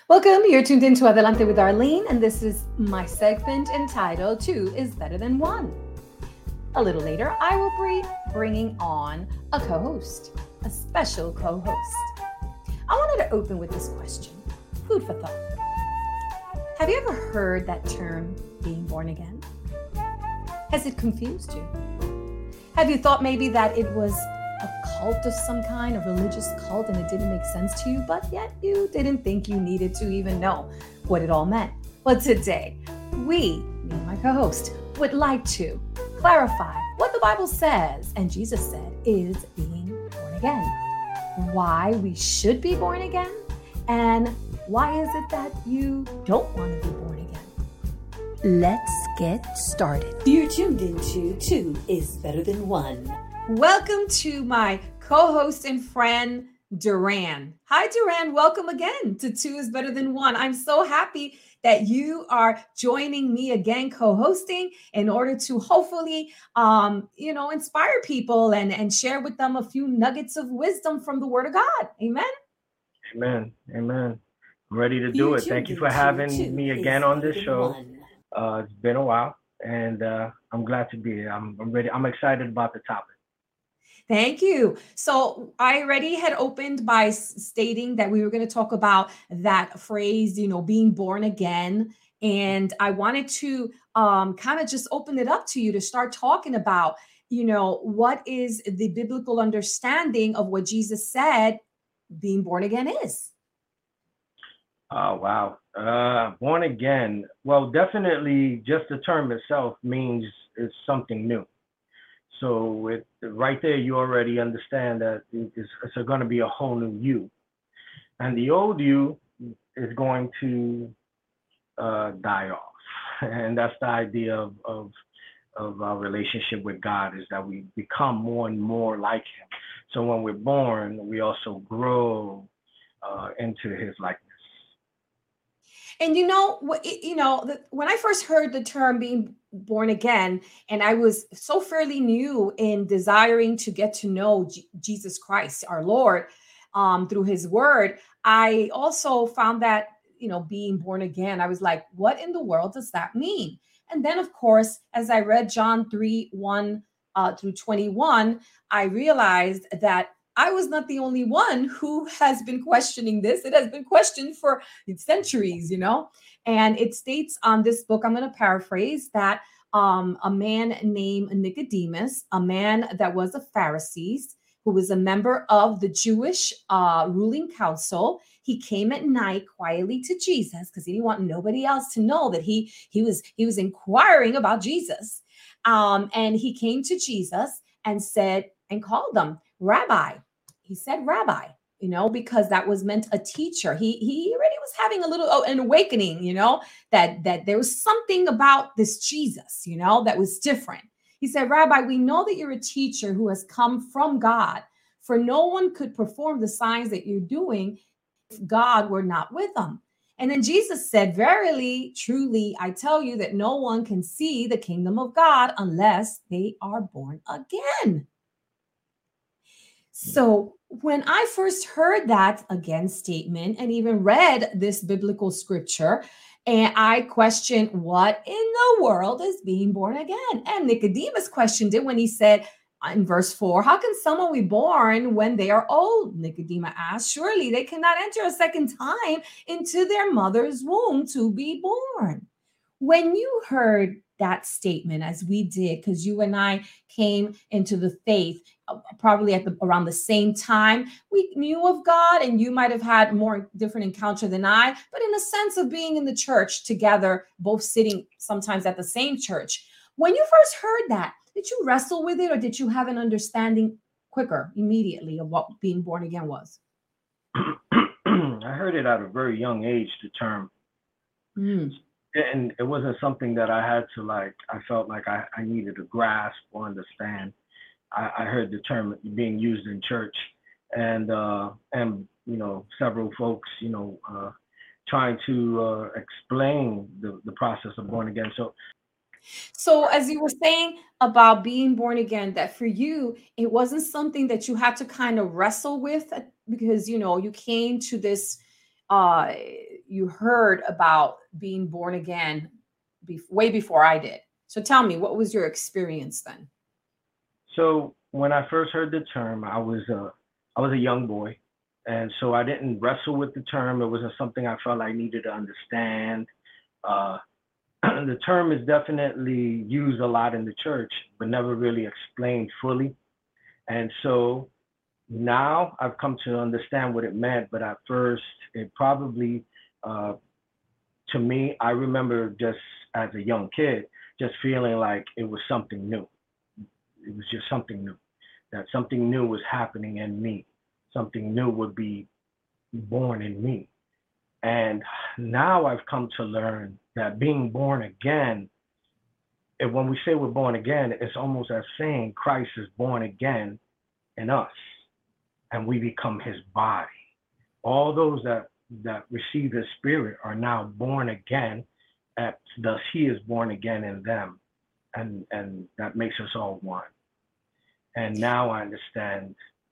Welcome. You're tuned into Adelante with Arlene, and this is my segment entitled Two is Better Than One. A little later, I will be bringing on a co host, a special co host. I wanted to open with this question, food for thought. Have you ever heard that term, being born again? Has it confused you? Have you thought maybe that it was a cult of some kind, a religious cult, and it didn't make sense to you, but yet you didn't think you needed to even know what it all meant? Well, today, me and my co-host, would like to clarify what the Bible says, and Jesus said, is being born again. Why we should be born again, and why is it that you don't want to be born again? Let's get started. You're tuned into Two is Better Than One. Welcome to my co-host and friend, Duran. Hi, Duran. Welcome again to Two is Better Than One. I'm so happy that you are joining me again, co-hosting, in order to hopefully, inspire people and share with them a few nuggets of wisdom from the Word of God. Amen. Amen. Amen. I'm ready to do it. Thank you for having me again on this show. It's been a while, and I'm glad to be here. I'm ready. I'm excited about the topic. Thank you. So I already had opened by stating that we were going to talk about that phrase, being born again. And I wanted to kind of just open it up to you to start talking about, what is the biblical understanding of what Jesus said being born again is. Oh, wow. Born again. Well, definitely just the term itself means it's something new. So right there, you already understand that it's going to be a whole new you. And the old you is going to die off. And that's the idea of our relationship with God, is that we become more and more like him. So when we're born, we also grow into his likeness. And when I first heard the term being born again, and I was so fairly new in desiring to get to know Jesus Christ, our Lord, through his word, I also found that, being born again, I was like, what in the world does that mean? And then, of course, as I read John 3:1 through 21, I realized that I was not the only one who has been questioning this. It has been questioned for centuries, and it states on this book, I'm going to paraphrase, that a man named Nicodemus, a man that was a Pharisee, who was a member of the Jewish ruling council, he came at night quietly to Jesus because he didn't want nobody else to know that he was inquiring about Jesus. And he came to Jesus and said, and called him Rabbi. He said Rabbi, because that was meant a teacher. He already was having a little an awakening, that there was something about this Jesus, that was different. He said, Rabbi, we know that you're a teacher who has come from God, for no one could perform the signs that you're doing if God were not with them. And then Jesus said, verily, truly, I tell you that no one can see the kingdom of God unless they are born again. So when I first heard that again statement and even read this biblical scripture, and I questioned what in the world is being born again? And Nicodemus questioned it when he said in verse 4, how can someone be born when they are old? Nicodemus asked, surely they cannot enter a second time into their mother's womb to be born. When you heard that statement, as we did, because you and I came into the faith probably around the same time, we knew of God, and you might have had more different encounter than I, but in a sense of being in the church together, both sitting sometimes at the same church. When you first heard that, did you wrestle with it, or did you have an understanding quicker, immediately, of what being born again was? I heard it at a very young age, the term. And it wasn't something that I had to I felt like I needed to grasp or understand. I heard the term being used in church, and several folks, trying to explain the process of born again. So as you were saying about being born again, that for you, it wasn't something that you had to kind of wrestle with because, you came to this uh, you heard about being born again way before I did. So tell me, what was your experience then? So when I first heard the term, I was a young boy, and so I didn't wrestle with the term. It wasn't something I felt I needed to understand. Uh, the term is definitely used a lot in the church, but never really explained fully. And so now I've come to understand what it meant, but at first it probably, uh, to me, I remember just as a young kid, just feeling like it was something new. It was just something new, that something new was happening in me. Something new would be born in me. And now I've come to learn that being born again, and when we say we're born again, it's almost as saying Christ is born again in us and we become his body. All those that receive his spirit are now born again, and thus he is born again in them. And that makes us all one. And now I understand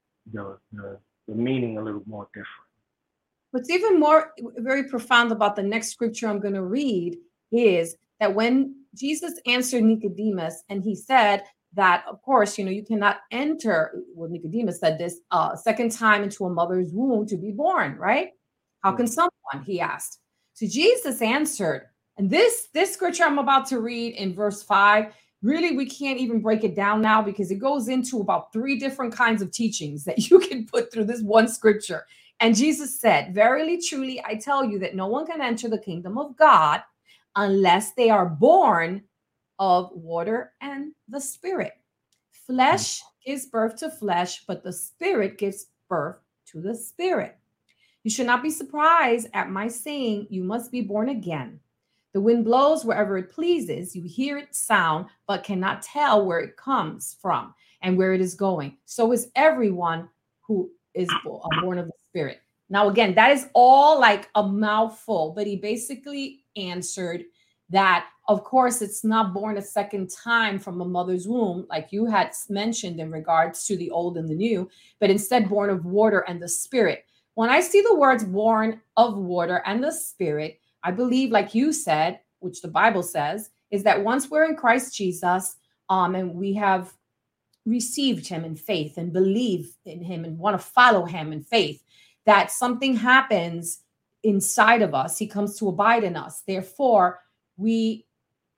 the meaning a little more different. What's even more very profound about the next scripture I'm going to read is that when Jesus answered Nicodemus and he said that, of course, you cannot enter, well, Nicodemus said this, second time into a mother's womb to be born, right? How can someone, he asked. So Jesus answered, and this scripture I'm about to read in verse 5, really, we can't even break it down now because it goes into about 3 different kinds of teachings that you can put through this one scripture. And Jesus said, verily, truly, I tell you that no one can enter the kingdom of God unless they are born of water and the spirit. Flesh gives birth to flesh, but the spirit gives birth to the spirit. You should not be surprised at my saying you must be born again. The wind blows wherever it pleases. You hear its sound, but cannot tell where it comes from and where it is going. So is everyone who is born of the spirit. Now, again, that is all like a mouthful, but he basically answered that, of course, it's not born a second time from a mother's womb, like you had mentioned in regards to the old and the new, but instead born of water and the spirit. When I see the words born of water and the spirit, I believe, like you said, which the Bible says, is that once we're in Christ Jesus, and we have received him in faith and believe in him and want to follow him in faith, that something happens inside of us. He comes to abide in us. Therefore, we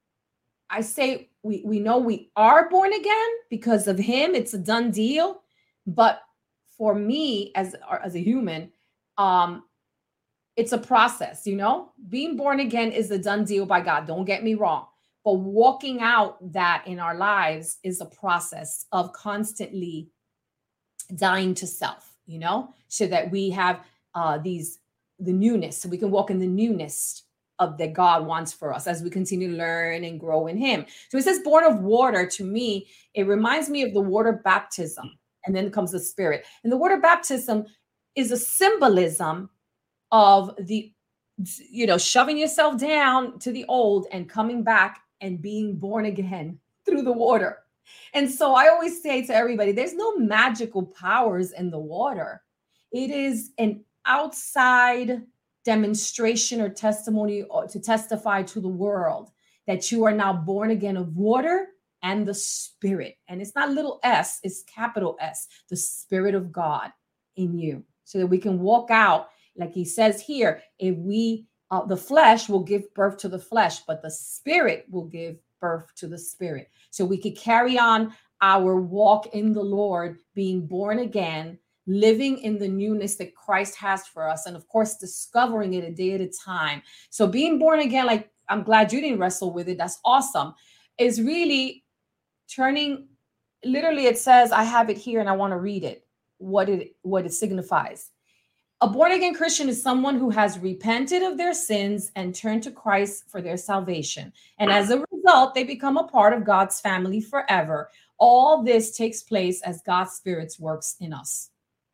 know we are born again because of him. It's a done deal. But for me, as a human, it's a process, being born again is a done deal by God. Don't get me wrong. But walking out that in our lives is a process of constantly dying to self, so that we have the newness, so we can walk in the newness of that God wants for us as we continue to learn and grow in him. So it says born of water. To me, it reminds me of the water baptism, and then comes the spirit. And the water baptism is a symbolism of the, shoving yourself down to the old and coming back and being born again through the water. And so I always say to everybody, there's no magical powers in the water. It is an outside demonstration or testimony or to testify to the world that you are now born again of water and the spirit. And it's not little s, it's capital S, the Spirit of God in you, so that we can walk out, like he says here, if we the flesh will give birth to the flesh, but the spirit will give birth to the spirit. So we could carry on our walk in the Lord, being born again, living in the newness that Christ has for us. And of course, discovering it a day at a time. So being born again, like, I'm glad you didn't wrestle with it. That's awesome. Is really turning, literally it says, I have it here and I want to read it, what it signifies. A born-again Christian is someone who has repented of their sins and turned to Christ for their salvation. And as a result, they become a part of God's family forever. All this takes place as God's Spirit works in us.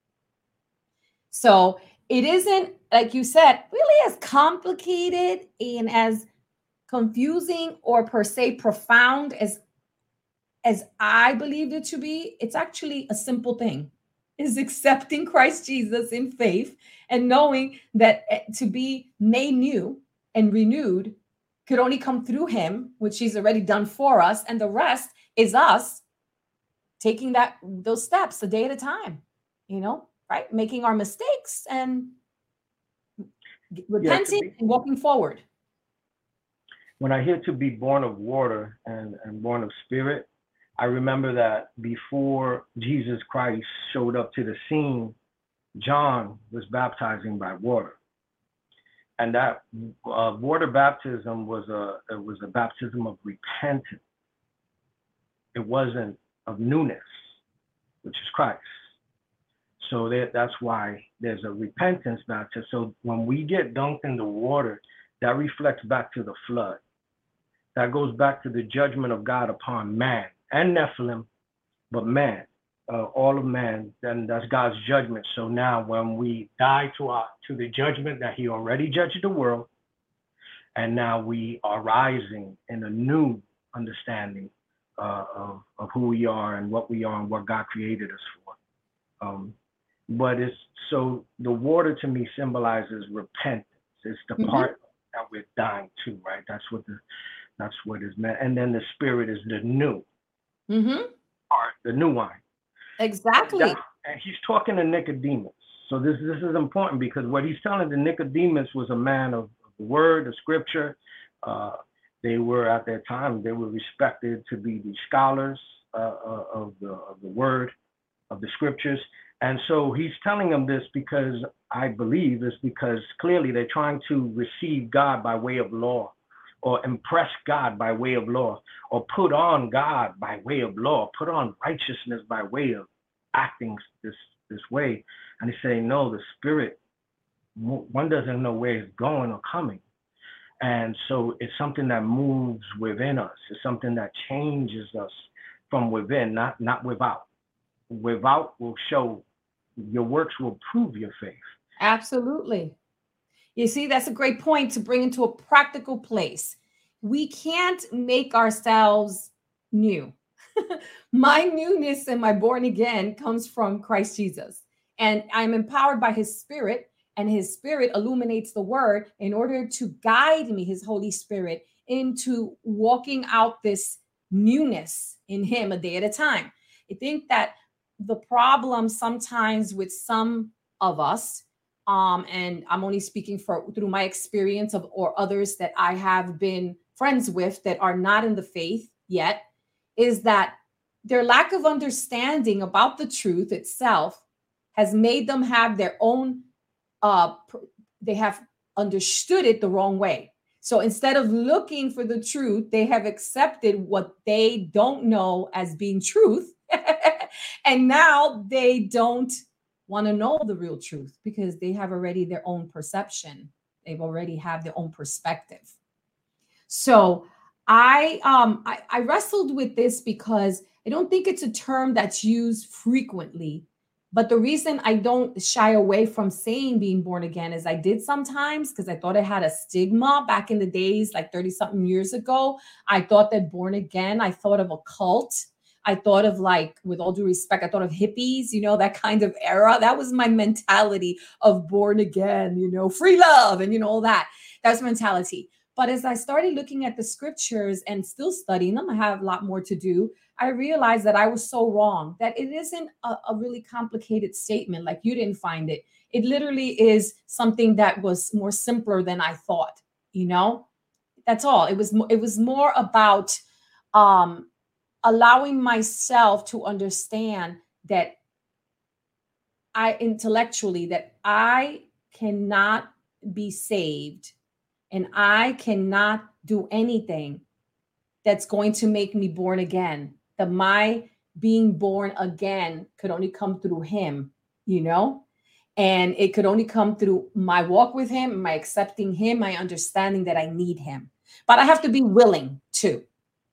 So it isn't, like you said, really as complicated and as confusing or per se profound as I believed it to be. It's actually a simple thing. is accepting Christ Jesus in faith and knowing that to be made new and renewed could only come through him, which he's already done for us, and the rest is us taking those steps a day at a time, right? Making our mistakes and repenting and walking forward. When I hear to be born of water and born of spirit, I remember that before Jesus Christ showed up to the scene, John was baptizing by water. And that water baptism was a baptism of repentance. It wasn't of newness, which is Christ. So that's why there's a repentance baptism. So when we get dunked in the water, that reflects back to the flood. That goes back to the judgment of God upon man and Nephilim, but man, all of man, then that's God's judgment. So now when we die to the judgment that he already judged the world, and now we are rising in a new understanding of who we are and what we are and what God created us for. But it's so the water to me symbolizes repentance. It's the part that we're dying to, right? That's what is meant. And then the spirit is the new part, the new wine. Exactly. And he's talking to Nicodemus. So this is important because what he's telling to Nicodemus was a man of the word, the scripture. They were at that time, they were respected to be the scholars of the word, of the scriptures. And so he's telling them this because I believe is because clearly they're trying to receive God by way of law, or impress God by way of law, or put on God by way of law, put on righteousness by way of acting this way. And he's saying, no, the spirit, one doesn't know where it's going or coming. And so it's something that moves within us. It's something that changes us from within, not without. Without will show, your works will prove your faith. Absolutely. You see, that's a great point to bring into a practical place. We can't make ourselves new. My newness and my born again comes from Christ Jesus. And I'm empowered by his spirit, and his spirit illuminates the word in order to guide me, his Holy Spirit, into walking out this newness in him a day at a time. I think that the problem sometimes with some of us, and I'm only speaking through my experience or others that I have been friends with that are not in the faith yet, is that their lack of understanding about the truth itself has made them have their own, they have understood it the wrong way. So instead of looking for the truth, they have accepted what they don't know as being truth. And now they don't want to know the real truth because they have already their own perception. They've already have their own perspective. So I wrestled with this because I don't think it's a term that's used frequently. But the reason I don't shy away from saying being born again is I did sometimes because I thought it had a stigma back in the days, like 30 something years ago. I thought that born again, I thought of a cult. I thought of, like, with all due respect, I thought of hippies, that kind of era. That was my mentality of born again, free love and, all that. That's mentality. But as I started looking at the scriptures and still studying them, I have a lot more to do. I realized that I was so wrong, that it isn't a really complicated statement. Like, you didn't find it. It literally is something that was more simpler than I thought, that's all. It was more about, allowing myself to understand that I cannot be saved and I cannot do anything that's going to make me born again. That my being born again could only come through him, and it could only come through my walk with him, my accepting him, my understanding that I need him. But I have to be willing too,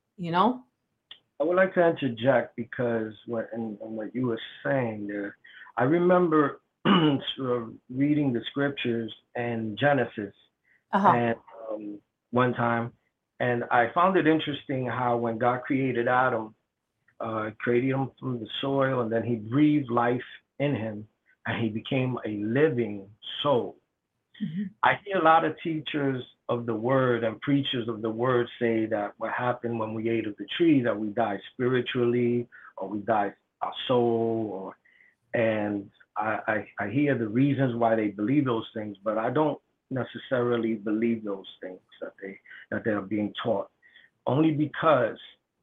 I would like to interject because what you were saying there, I remember reading the scriptures in Genesis and one time, and I found it interesting how when God created Adam, created him from the soil, and then he breathed life in him, and he became a living soul. I hear a lot of teachers of the word and preachers of the word say that what happened when we ate of the tree, that we died spiritually, or we died our soul, and I hear the reasons why they believe those things, but I don't necessarily believe those things that they are being taught, only because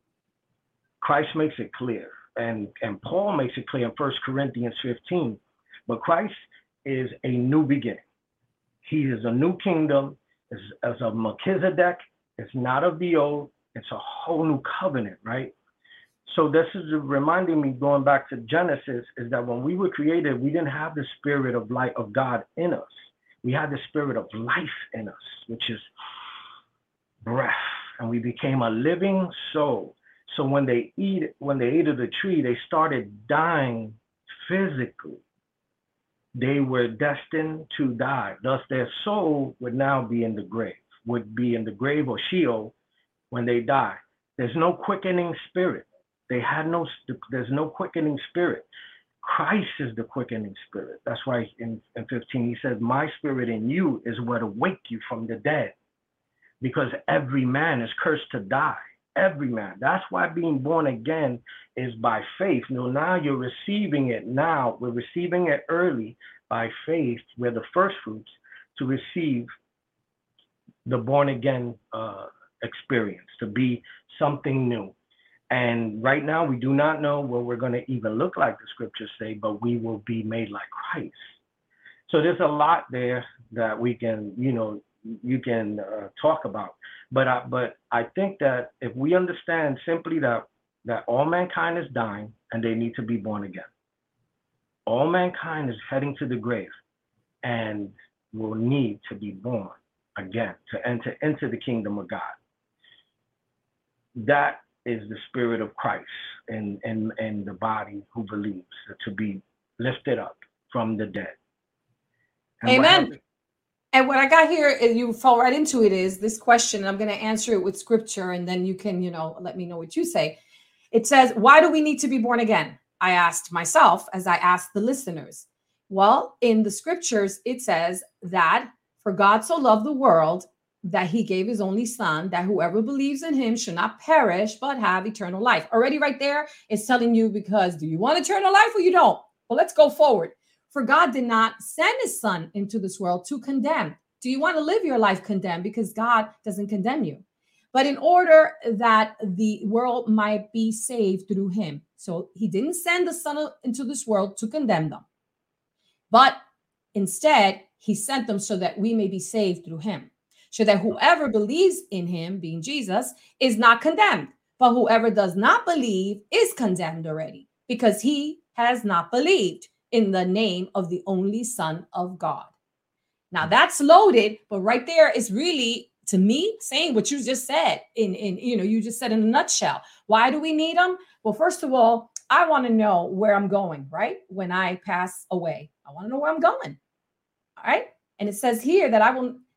Christ makes it clear, and Paul makes it clear in 1 Corinthians 15, but Christ is a new beginning. He is a new kingdom, as of Melchizedek. It's not of the old, it's a whole new covenant, right? So this is reminding me, going back to Genesis, is that when we were created, we didn't have the spirit of light of God in us. We had the spirit of life in us, which is breath, and we became a living soul. So when they ate of the tree, they started dying physically. They were destined to die. Thus, their soul would now be in the grave, or Sheol when they die. There's no quickening spirit. There's no quickening spirit. Christ is the quickening spirit. That's why in 15, he says, my spirit in you is what awake you from the dead, because every man is cursed to die. Every man. That's why being born again is by faith. Now you're receiving it now. We're receiving it early by faith. We're the first fruits to receive the born again experience, to be something new. And right now we do not know what we're going to even look like, the scriptures say, but we will be made like Christ. So there's a lot there that we can, you can talk about. But I think that if we understand simply that all mankind is dying and they need to be born again. All mankind is heading to the grave and will need to be born again to enter into the kingdom of God. That is the spirit of Christ in the body who believes, to be lifted up from the dead. And amen. And what I got here, you fall right into it, is this question. And I'm going to answer it with scripture, and then you can, let me know what you say. It says, why do we need to be born again? I asked myself as I asked the listeners. Well, in the scriptures, it says that for God so loved the world that he gave his only son, that whoever believes in him should not perish, but have eternal life. Already right there, it's telling you, because do you want eternal life or you don't? Well, let's go forward. For God did not send his son into this world to condemn. Do you want to live your life condemned? Because God doesn't condemn you. But in order that the world might be saved through him. So he didn't send the son into this world to condemn them. But instead, he sent them so that we may be saved through him. So that whoever believes in him, being Jesus, is not condemned. But whoever does not believe is condemned already, because he has not believed in the name of the only Son of God. Now that's loaded, but right there is really, to me, saying what you just said you just said in a nutshell. Why do we need them? Well, first of all, I want to know where I'm going, right? When I pass away, I want to know where I'm going. All right. And it says here that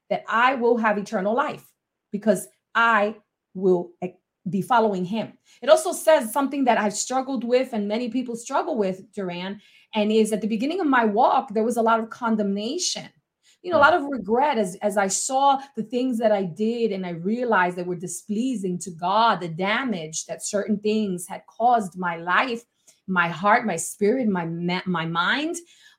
I will have eternal life, because I will be following him. It also says something that I've struggled with, and many people struggle with, Duran, and is at the beginning of my walk, there was a lot of condemnation, a lot of regret as I saw the things that I did, and I realized they were displeasing to God, the damage that certain things had caused my life, my heart, my spirit, my mind.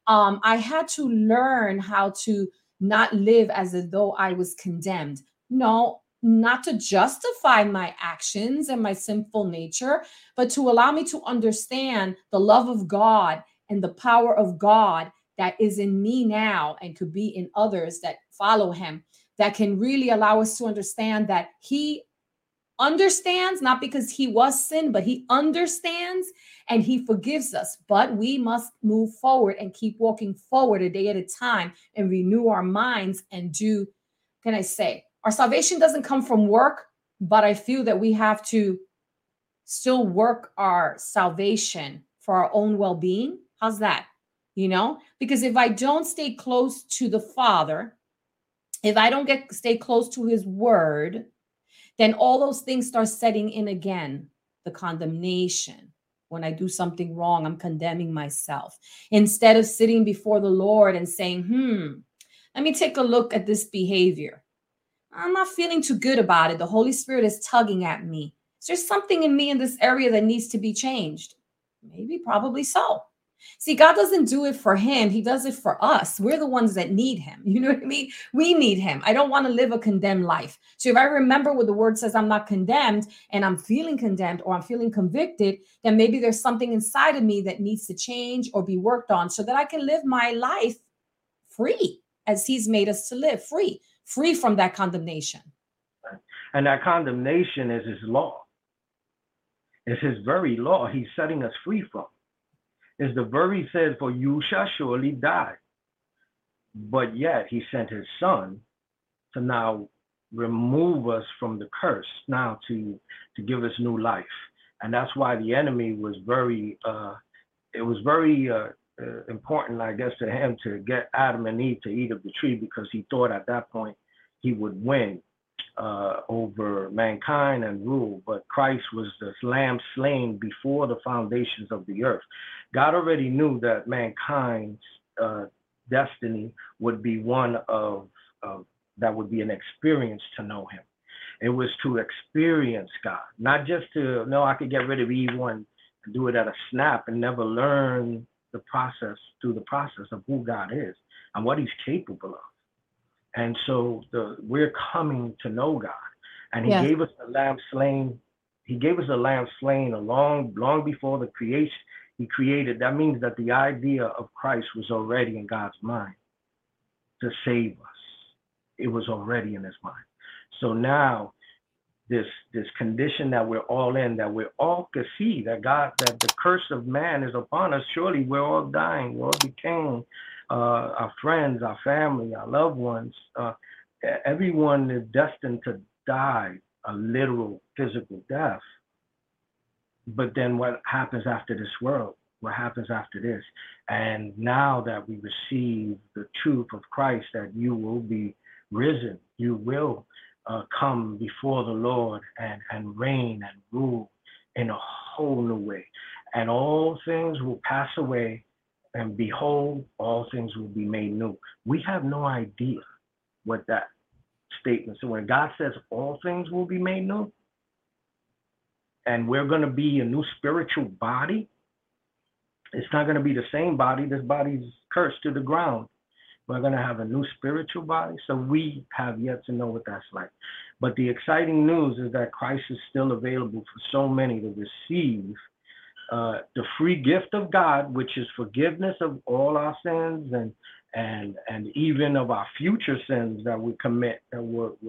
I had to learn how to not live as though I was condemned. No, not to justify my actions and my sinful nature, but to allow me to understand the love of God and the power of God that is in me now and could be in others that follow him, that can really allow us to understand that he understands, not because he was sin, but he understands and he forgives us. But we must move forward and keep walking forward a day at a time and renew our minds and our salvation doesn't come from work, but I feel that we have to still work our salvation for our own well-being. How's that? Because if I don't stay close to the Father, if I don't stay close to his word, then all those things start setting in again. The condemnation, When I do something wrong, I'm condemning myself. Instead of sitting before the Lord and saying, let me take a look at this behavior. I'm not feeling too good about it. The Holy Spirit is tugging at me. Is there something in me in this area that needs to be changed? Maybe, probably so. See, God doesn't do it for him. He does it for us. We're the ones that need him. You know what I mean? We need him. I don't want to live a condemned life. So if I remember what the word says, I'm not condemned and I'm feeling condemned or I'm feeling convicted, then maybe there's something inside of me that needs to change or be worked on so that I can live my life free as he's made us to live, free from that condemnation. And that condemnation is his law. It's his very law he's setting us free from. Is the very said, for you shall surely die. But yet he sent his son to now remove us from the curse, now to give us new life. And that's why the enemy was very important, I guess, to him to get Adam and Eve to eat of the tree, because he thought at that point he would win over mankind and rule. But Christ was the lamb slain before the foundations of the earth. God already knew that mankind's destiny would be one of that would be an experience to know him. It was to experience God, not just to know I could get rid of evil and do it at a snap and never learn the process of who God is and what he's capable of. And so we're coming to know God, and he gave us the lamb slain. He gave us the lamb slain long before the creation. He created. That means that the idea of Christ was already in God's mind to save us. It was already in his mind. So now this condition that we're all in, that we all can see that the curse of man is upon us. Surely we're all dying. We're all decaying. Our friends, our family, our loved ones, everyone is destined to die a literal physical death. But then what happens after this world? What happens after this? And now that we receive the truth of Christ, that you will be risen, you will come before the Lord and reign and rule in a whole new way. And all things will pass away, and behold, all things will be made new. We have no idea what that statement. So when God says all things will be made new, and we're going to be a new spiritual body, it's not going to be the same body. This body's cursed to the ground. We're going to have a new spiritual body. So we have yet to know what that's like. But the exciting news is that Christ is still available for so many to receive the free gift of God, which is forgiveness of all our sins and even of our future sins that we commit, that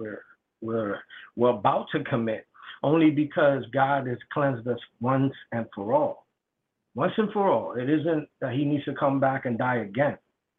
we're about to commit, only because God has cleansed us once and for all. Once and for all. It isn't that he needs to come back and die again.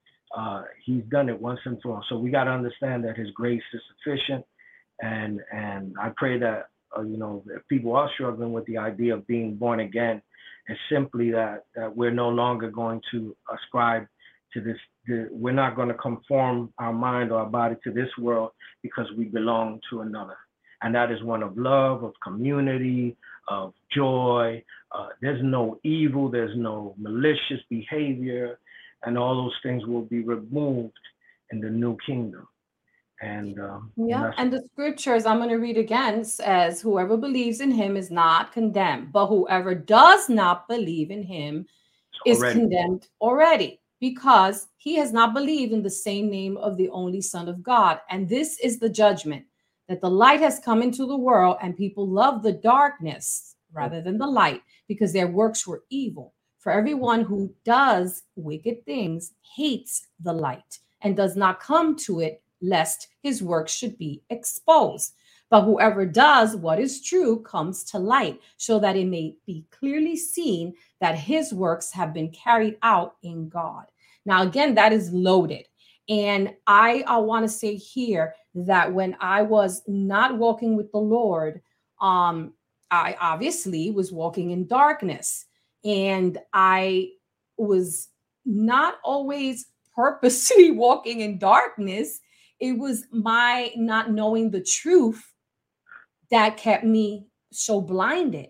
He's done it once and for all. So we got to understand that his grace is sufficient. And I pray that, if people are struggling with the idea of being born again, it's simply that we're no longer going to ascribe to this. We're not going to conform our mind or our body to this world, because we belong to another. And that is one of love, of community, of joy. There's no evil, there's no malicious behavior, and all those things will be removed in the new kingdom. And and the scriptures I'm going to read again says, whoever believes in him is not condemned, but whoever does not believe in him is condemned already, because he has not believed in the same name of the only Son of God. And this is the judgment, that the light has come into the world, and people love the darkness rather than the light, because their works were evil. For everyone who does wicked things hates the light and does not come to it, lest his works should be exposed. But whoever does what is true comes to light, so that it may be clearly seen that his works have been carried out in God. Now, again, that is loaded. And I want to say here that when I was not walking with the Lord, I obviously was walking in darkness, and I was not always purposely walking in darkness. It was my not knowing the truth that kept me so blinded.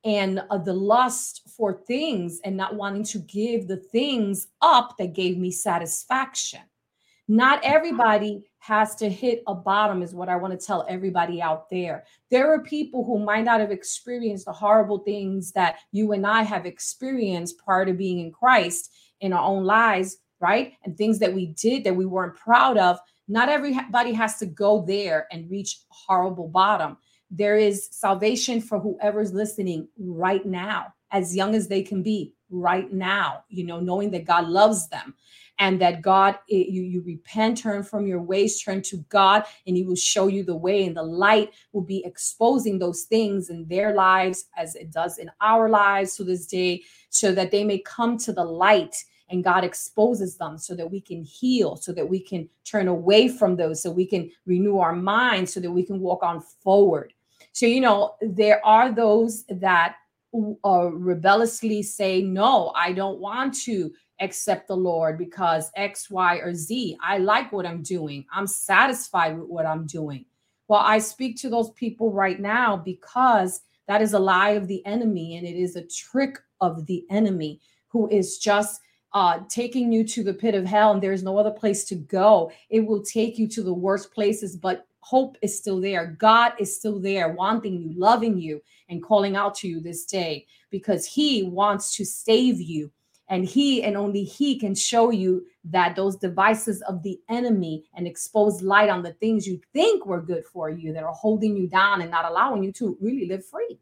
and the lust for things and not wanting to give the things up that gave me satisfaction. Not everybody has to hit a bottom, is what I want to tell everybody out there. There are people who might not have experienced the horrible things that you and I have experienced prior to being in Christ in our own lives, right? And things that we did that we weren't proud of. Not everybody has to go there and reach a horrible bottom. There is salvation for whoever's listening right now, as young as they can be right now, knowing that God loves them and that God, you repent, turn from your ways, turn to God, and he will show you the way, and the light will be exposing those things in their lives as it does in our lives to this day, so that they may come to the light and God exposes them so that we can heal, so that we can turn away from those, so we can renew our minds, so that we can walk on forward. So, there are those that rebelliously say, no, I don't want to accept the Lord because X, Y, or Z. I like what I'm doing. I'm satisfied with what I'm doing. Well, I speak to those people right now because that is a lie of the enemy, and it is a trick of the enemy who is just taking you to the pit of hell, and there's no other place to go. It will take you to the worst places, but hope is still there. God is still there, wanting you, loving you, and calling out to you this day, because he wants to save you. And he and only he can show you that those devices of the enemy and expose light on the things you think were good for you that are holding you down and not allowing you to really live free.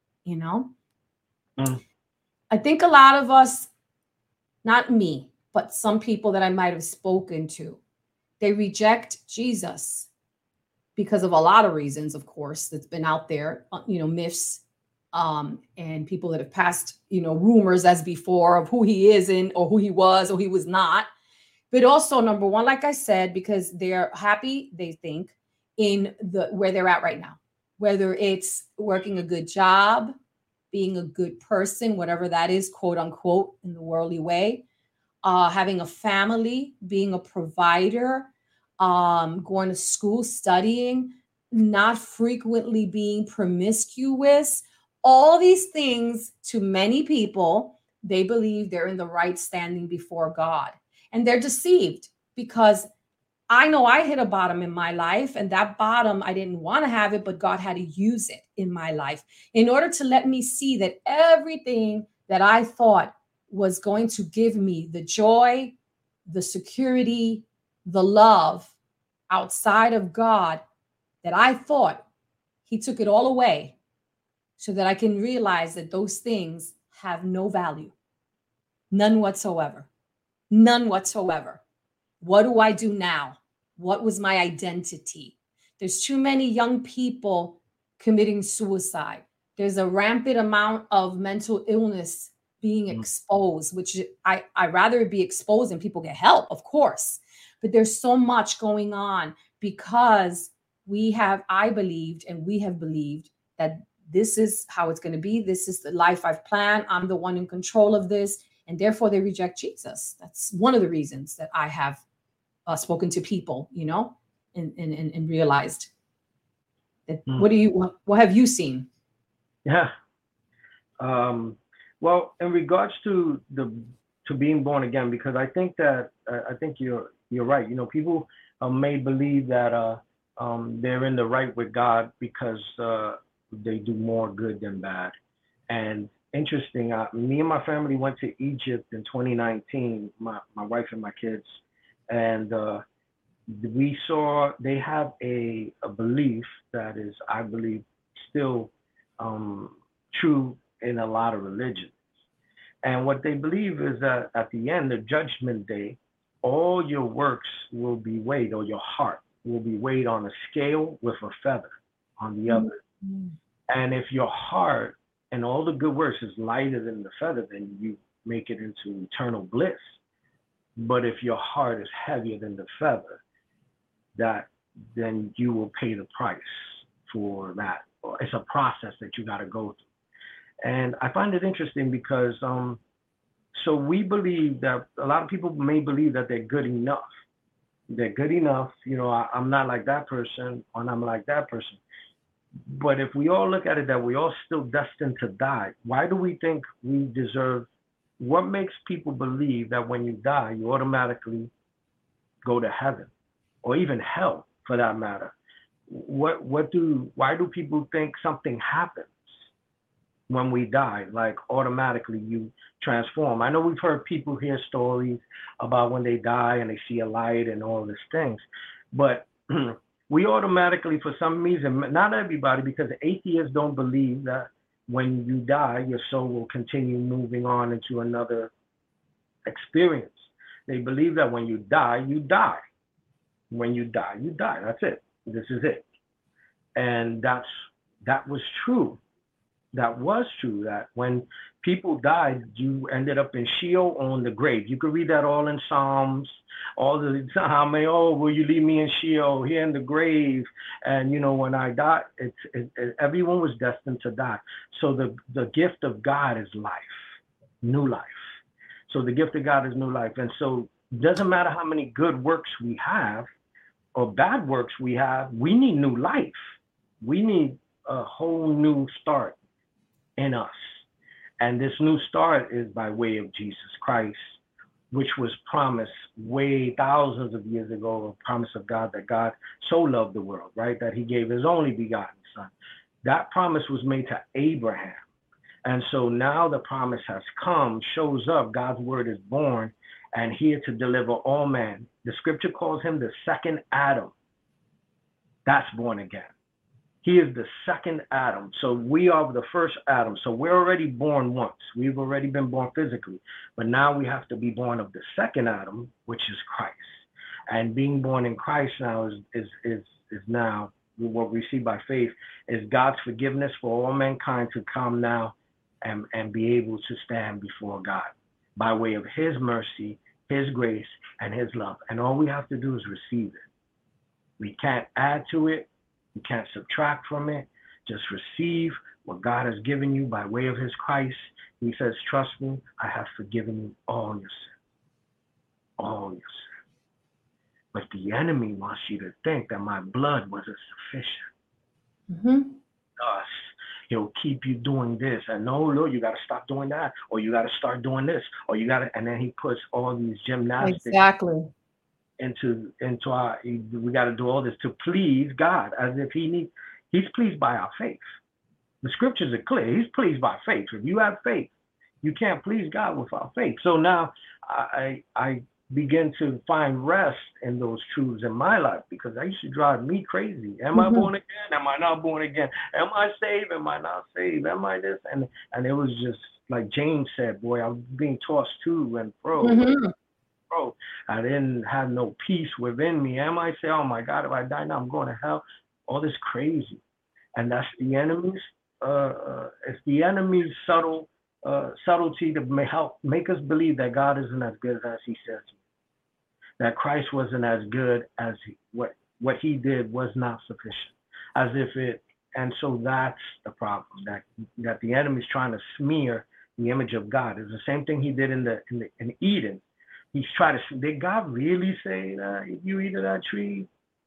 I think a lot of us, not me, but some people that I might have spoken to, they reject Jesus because of a lot of reasons, of course, that's been out there, myths, and people that have passed, rumors as before of who he is or who he was or he was not. But also, number one, like I said, because they're happy, they think, in where they're at right now, whether it's working a good job, being a good person, whatever that is, quote unquote, in the worldly way, having a family, being a provider, going to school, studying, not frequently being promiscuous. All these things, to many people, they believe they're in the right standing before God. And they're deceived, because I know I hit a bottom in my life, and that bottom, I didn't want to have it, but God had to use it in my life in order to let me see that everything that I thought was going to give me the joy, the security, the love outside of God, that I thought, he took it all away, so that I can realize that those things have no value. None whatsoever. None whatsoever. What do I do now? What was my identity? There's too many young people committing suicide. There's a rampant amount of mental illness being exposed, which I rather be exposed and people get help, of course. But there's so much going on because I believed, and we have believed that this is how it's going to be. This is the life I've planned. I'm the one in control of this. And therefore they reject Jesus. That's one of the reasons that I have spoken to people, and realized that. What have you seen? Yeah. Well, in regards to being born again, because I think you're right. People may believe that they're in the right with God because they do more good than bad. And interesting, me and my family went to Egypt in 2019, my wife and my kids, and we saw they have a belief that is, I believe, still true in a lot of religions. And what they believe is that at the end of Judgment Day, all your works will be weighed, or your heart will be weighed on a scale with a feather on the other. Mm-hmm. And if your heart and all the good works is lighter than the feather, then you make it into eternal bliss. But if your heart is heavier than the feather, then you will pay the price for that. It's a process that you got to go through. And I find it interesting because so we believe that a lot of people may believe that they're good enough. They're good enough. I'm not like that person, or I'm like that person. But if we all look at it that we all still destined to die, why do we think we deserve? What makes people believe that when you die, you automatically go to heaven or even hell for that matter? Why do people think something happens when we die, like automatically you transform? I know we've heard people hear stories about when they die and they see a light and all these things, but we automatically, for some reason, not everybody, because atheists don't believe that when you die, your soul will continue moving on into another experience. They believe that when you die, you die. When you die, you die. That's it. This is it. And that was true. That was true. That when people died, you ended up in Sheol or in the grave. You could read that all in Psalms. All the time, oh, will you leave me in Sheol, here in the grave? And when I die, everyone was destined to die. So the gift of God is life, new life. So the gift of God is new life. And so it doesn't matter how many good works we have or bad works we have, we need new life. We need a whole new start in us. And this new start is by way of Jesus Christ, which was promised way thousands of years ago, a promise of God, that God so loved the world, right? That he gave his only begotten son. That promise was made to Abraham. And so now the promise has come, shows up, God's word is born and here to deliver all men. The scripture calls him the second Adam. That's born again. He is the second Adam. So we are the first Adam. So we're already born once. We've already been born physically. But now we have to be born of the second Adam, which is Christ. And being born in Christ now is now what we see by faith is God's forgiveness for all mankind to come now and be able to stand before God by way of his mercy, his grace, and his love. And all we have to do is receive it. We can't add to it. You can't subtract from it. Just receive what God has given you by way of his Christ. He says, trust me, I have forgiven you all your sins. All your sins. But the enemy wants you to think that my blood wasn't sufficient. Mm-hmm. Thus, he'll keep you doing this. And no, you got to stop doing that. Or you got to start doing this. Or you got to, and then he puts all these gymnastics. Exactly. Into our, we got to do all this to please God, as if he's pleased by our faith. The scriptures are clear. He's pleased by faith. If you have faith, you can't please God without faith. So now I begin to find rest in those truths in my life, because they used to drive me crazy. Am I born again? Am I not born again? Am I saved? Am I not saved? Am I this? And it was just like James said, boy, I was being tossed to and fro. Bro, I didn't have no peace within me. Am I say, oh my God, if I die now, I'm going to hell? All this crazy. And that's the enemy's, it's the enemy's subtlety to make us believe that God isn't as good as he says. That Christ wasn't as good as what he did was not sufficient. As if it, and so that's the problem, that the enemy's trying to smear the image of God. It's the same thing he did in Eden. He's trying to, did God really say that if you eat of that tree?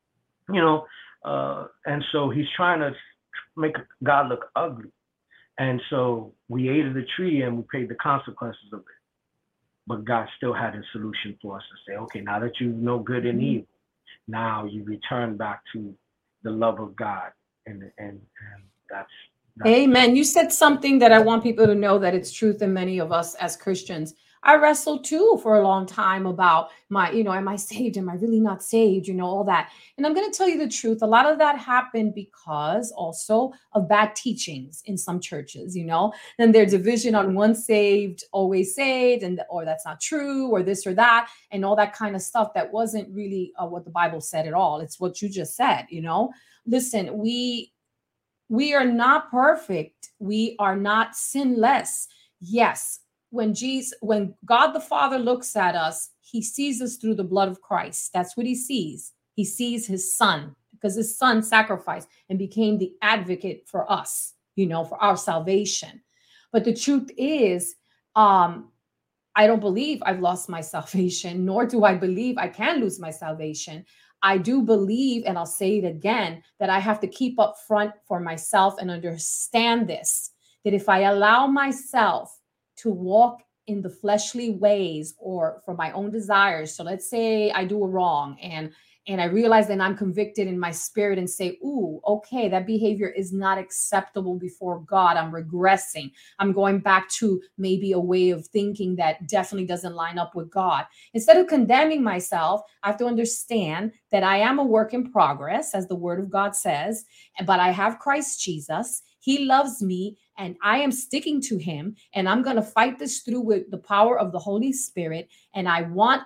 And so he's trying to make God look ugly. And so we ate of the tree and we paid the consequences of it. But God still had a solution for us to say, okay, now that you know good and evil, now you return back to the love of God. And that's Amen. You said something that I want people to know that it's truth in many of us as Christians. I wrestled too for a long time about am I saved? Am I really not saved? All that. And I'm going to tell you the truth. A lot of that happened because also of bad teachings in some churches, and their division on once saved, always saved, or that's not true, or this or that, and all that kind of stuff that wasn't really what the Bible said at all. It's what you just said, Listen, we are not perfect. We are not sinless. Yes. When God the Father looks at us, he sees us through the blood of Christ. That's what he sees. He sees his son, because his son sacrificed and became the advocate for us, for our salvation. But the truth is, I don't believe I've lost my salvation, nor do I believe I can lose my salvation. I do believe, and I'll say it again, that I have to keep up front for myself and understand this, that if I allow myself to walk in the fleshly ways or for my own desires. So let's say I do a wrong and I realize that I'm convicted in my spirit and say, ooh, okay, that behavior is not acceptable before God. I'm regressing. I'm going back to maybe a way of thinking that definitely doesn't line up with God. Instead of condemning myself, I have to understand that I am a work in progress, as the word of God says, but I have Christ Jesus. He loves me and I am sticking to him, and I'm going to fight this through with the power of the Holy Spirit. And I want,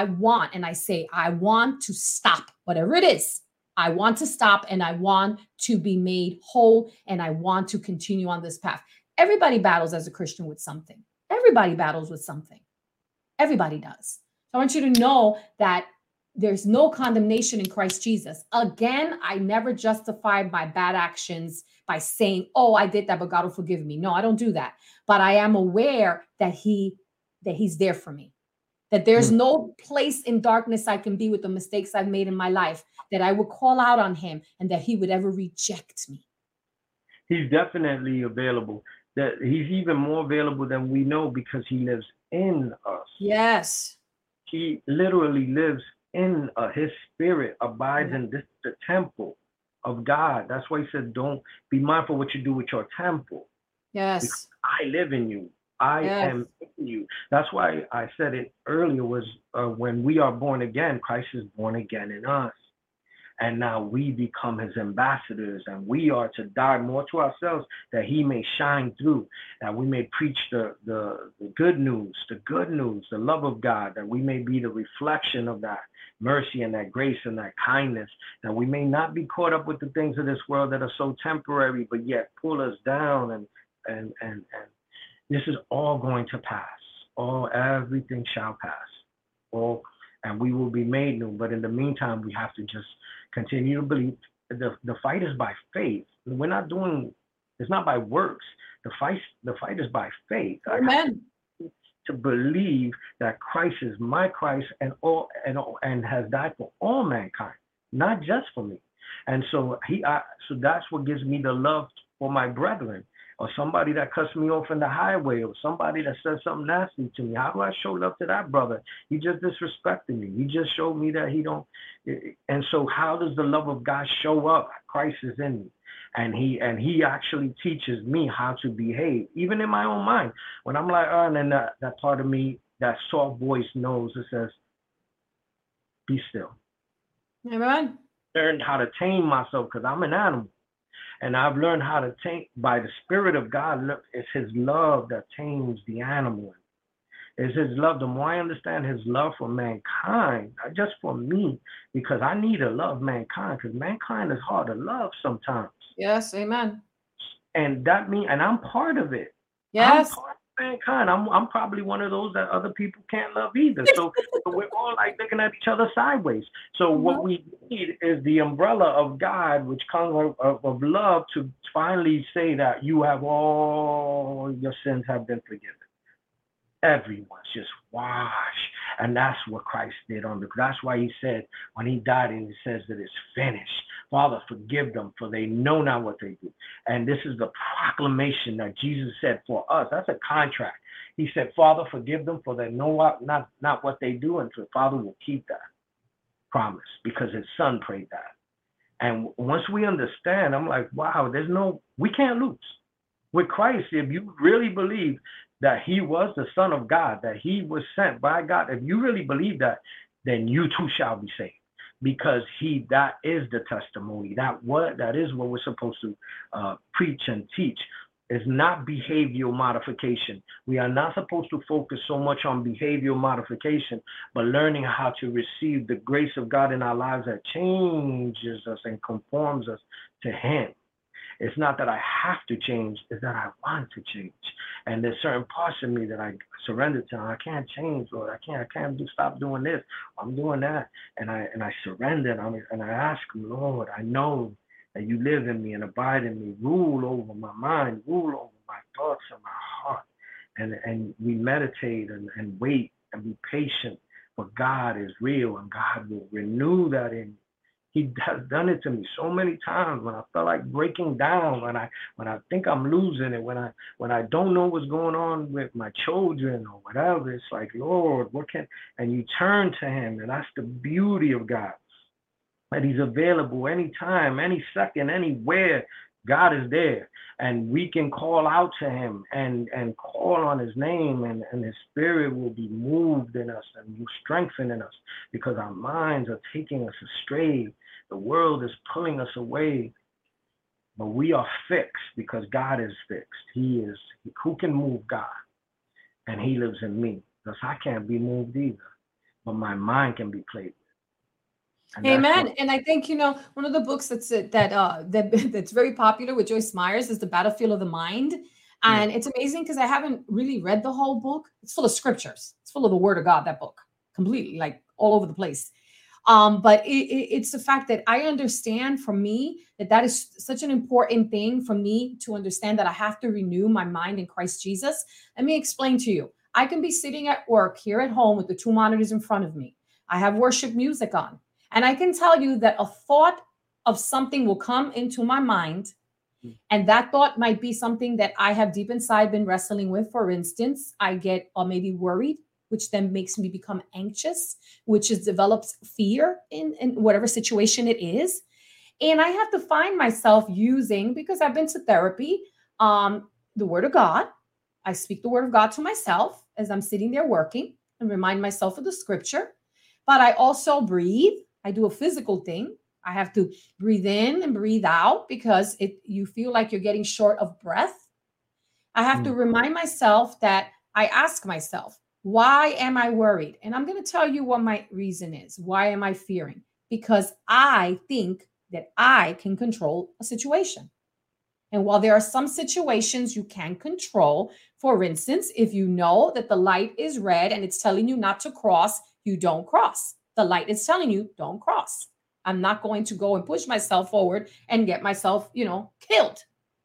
and I say, I want to stop whatever it is. I want to stop and I want to be made whole and I want to continue on this path. Everybody battles as a Christian with something. Everybody battles with something. Everybody does. So I want you to know that there's no condemnation in Christ Jesus. Again, I never justified my bad actions by saying, oh, I did that, but God will forgive me. No, I don't do that. But I am aware that he's there for me, that there's no place in darkness I can be with the mistakes I've made in my life, that I would call out on him and that he would ever reject me. He's definitely available. That he's even more available than we know because he lives in us. Yes. He literally lives in his spirit abides in this the temple of God. That's why he said, don't be mindful what you do with your temple. Yes. Because I live in you. I am in you. That's why I said it earlier was when we are born again, Christ is born again in us. And now we become his ambassadors, and we are to die more to ourselves that he may shine through, that we may preach the good news, the love of God, that we may be the reflection of that mercy and that grace and that kindness, that we may not be caught up with the things of this world that are so temporary, but yet pull us down. And this is all going to pass. Everything shall pass. And we will be made new. But in the meantime, we have to just continue to believe. The fight is by faith. We're not doing, it's not by works. The fight is by faith. Amen. To believe that Christ is my Christ and has died for all mankind, not just for me. And so so that's what gives me the love for my brethren, or somebody that cuts me off in the highway, or somebody that says something nasty to me. How do I show love to that brother? He just disrespected me. He just showed me that he don't. And so how does the love of God show up? Christ is in me. And he actually teaches me how to behave, even in my own mind. When I'm like, and then that part of me, that soft voice knows, it says, be still. Amen. Learned how to tame myself because I'm an animal. And I've learned how to tame by the Spirit of God. It's his love that tames the animal. It's his love. The more I understand his love for mankind, not just for me, because I need to love mankind, because mankind is hard to love sometimes. Yes, amen. And that means, and I'm part of it. Yes. I'm part of mankind. I'm probably one of those that other people can't love either. So we're all like looking at each other sideways. So what we need is the umbrella of God, which comes of love, to finally say that you have all your sins have been forgiven. Everyone's just washed. And that's what Christ did on the cross. That's why he said, when he died, and he says that it's finished. Father, forgive them, for they know not what they do. And this is the proclamation that Jesus said for us. That's a contract. He said, Father, forgive them, for they know not what they do. And the Father will keep that promise because his son prayed that. And once we understand, I'm like, wow, we can't lose. With Christ, if you really believe that he was the Son of God, that he was sent by God, if you really believe that, then you too shall be saved. Because that is the testimony. That is what we're supposed to preach and teach. Is not behavioral modification. We are not supposed to focus so much on behavioral modification, but learning how to receive the grace of God in our lives that changes us and conforms us to him. It's not that I have to change, it's that I want to change. And there's certain parts of me that I surrender to. I can't change, Lord. I can't stop doing this. I'm doing that. And I surrender and I ask him, Lord, I know that you live in me and abide in me. Rule over my mind, rule over my thoughts and my heart. And we meditate and wait and be patient. For God is real, and God will renew that in He has done it to me so many times when I felt like breaking down, when I think I'm losing it, when I don't know what's going on with my children or whatever. It's like, Lord, and you turn to him, and that's the beauty of God. That he's available anytime, any second, anywhere. God is there, and we can call out to him and call on his name, and his spirit will be moved in us and will strengthen in us, because our minds are taking us astray. The world is pulling us away, but we are fixed because God is fixed. Who can move God? And he lives in me, because I can't be moved either, but my mind can be played. Amen. And I think, one of the books that's very popular with Joyce Myers is The Battlefield of the Mind. And it's amazing because I haven't really read the whole book. It's full of scriptures. It's full of the word of God, that book, completely, like all over the place. But it's the fact that I understand, for me, that is such an important thing for me to understand, that I have to renew my mind in Christ Jesus. Let me explain to you. I can be sitting at work here at home with the 2 monitors in front of me. I have worship music on. And I can tell you that a thought of something will come into my mind. And that thought might be something that I have deep inside been wrestling with. For instance, I get maybe worried, which then makes me become anxious, which develops fear in whatever situation it is. And I have to find myself using, because I've been to therapy, the word of God. I speak the word of God to myself as I'm sitting there working and remind myself of the scripture. But I also breathe. I do a physical thing. I have to breathe in and breathe out, because you feel like you're getting short of breath. I have to remind myself that I ask myself, why am I worried? And I'm going to tell you what my reason is. Why am I fearing? Because I think that I can control a situation. And while there are some situations you can control, for instance, if you know that the light is red and it's telling you not to cross, you don't cross. The light is telling you, don't cross. I'm not going to go and push myself forward and get myself, killed.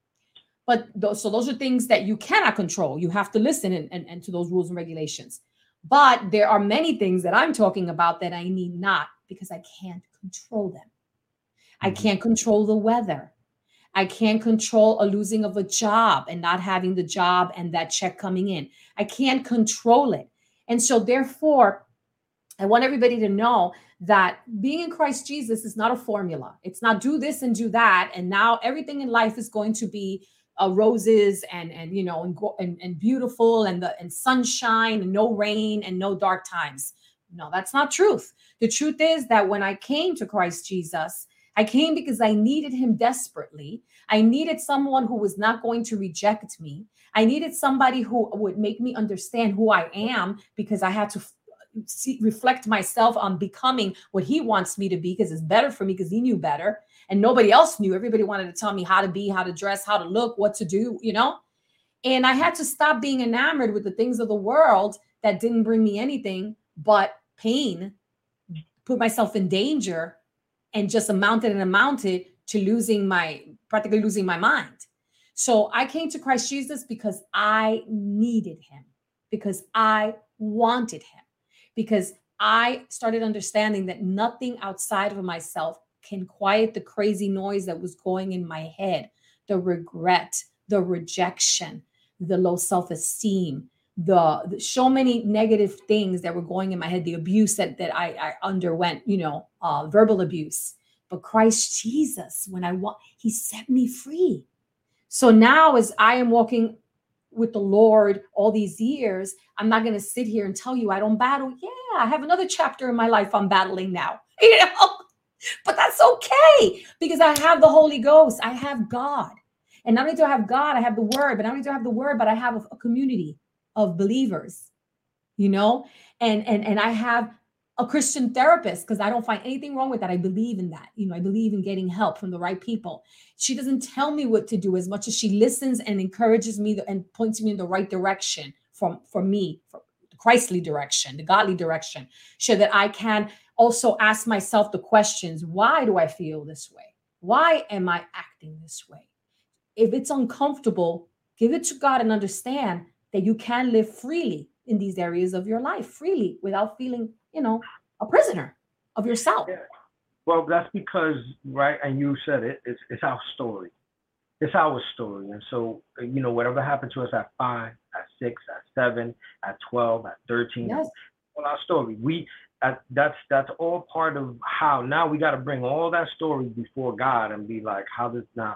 But those are things that you cannot control. You have to listen and to those rules and regulations. But there are many things that I'm talking about that I need not, because I can't control them. I can't control the weather. I can't control a losing of a job and not having the job and that check coming in. I can't control it. And so therefore, I want everybody to know that being in Christ Jesus is not a formula. It's not do this and do that, and now everything in life is going to be roses and beautiful and sunshine and no rain and no dark times. No, that's not truth. The truth is that when I came to Christ Jesus, I came because I needed him desperately. I needed someone who was not going to reject me. I needed somebody who would make me understand who I am, because I had to reflect myself on becoming what he wants me to be, because it's better for me, because he knew better and nobody else knew. Everybody wanted to tell me how to be, how to dress, how to look, what to do, and I had to stop being enamored with the things of the world that didn't bring me anything but pain, put myself in danger, and just amounted to practically losing my mind. So I came to Christ Jesus because I needed him, because I wanted him, because I started understanding that nothing outside of myself can quiet the crazy noise that was going in my head, the regret, the rejection, the low self-esteem, the so many negative things that were going in my head, the abuse that I underwent, verbal abuse. But Christ Jesus, he set me free. So now as I am walking with the Lord all these years, I'm not going to sit here and tell you I don't battle. Yeah, I have another chapter in my life I'm battling now, but that's okay, because I have the Holy Ghost. I have God. And not only do I have God, I have the word, but not only do I have the word, but I have a community of believers, and I have a Christian therapist, because I don't find anything wrong with that. I believe in that. I believe in getting help from the right people. She doesn't tell me what to do as much as she listens and encourages me and points me in the right direction for the Christly direction, the godly direction, so that I can also ask myself the questions. Why do I feel this way? Why am I acting this way? If it's uncomfortable, give it to God and understand that you can live freely in these areas of your life, freely, without feeling, a prisoner of yourself. Well, that's because, right, and you said it, it's our story. It's our story. And so, whatever happened to us at 5, at 6, at 7, at 12, at 13, Yes. all our story. That's all part of how now we got to bring all that story before God and be like, how does now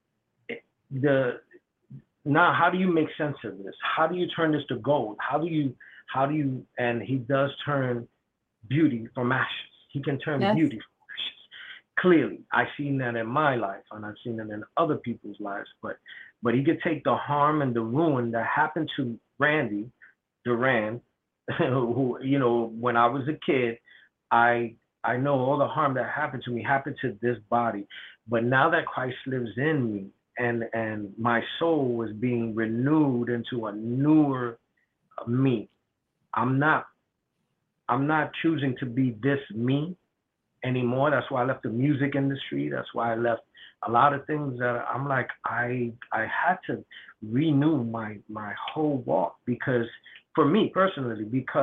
the now how do you make sense of this? How do you turn this to gold? How do you and he does turn beauty from ashes. He can turn Yes. beauty from ashes. Clearly, I've seen that in my life and I've seen it in other people's lives. But he could take the harm and the ruin that happened to Randy Duran, who, when I was a kid, I I know all the harm that happened to me happened to this body. But now that Christ lives in me and my soul was being renewed into a newer me. I'm not I'm not choosing to be this me anymore. That's why I left the music industry. That's why I left a lot of things that I'm like I had to renew my whole walk because for me personally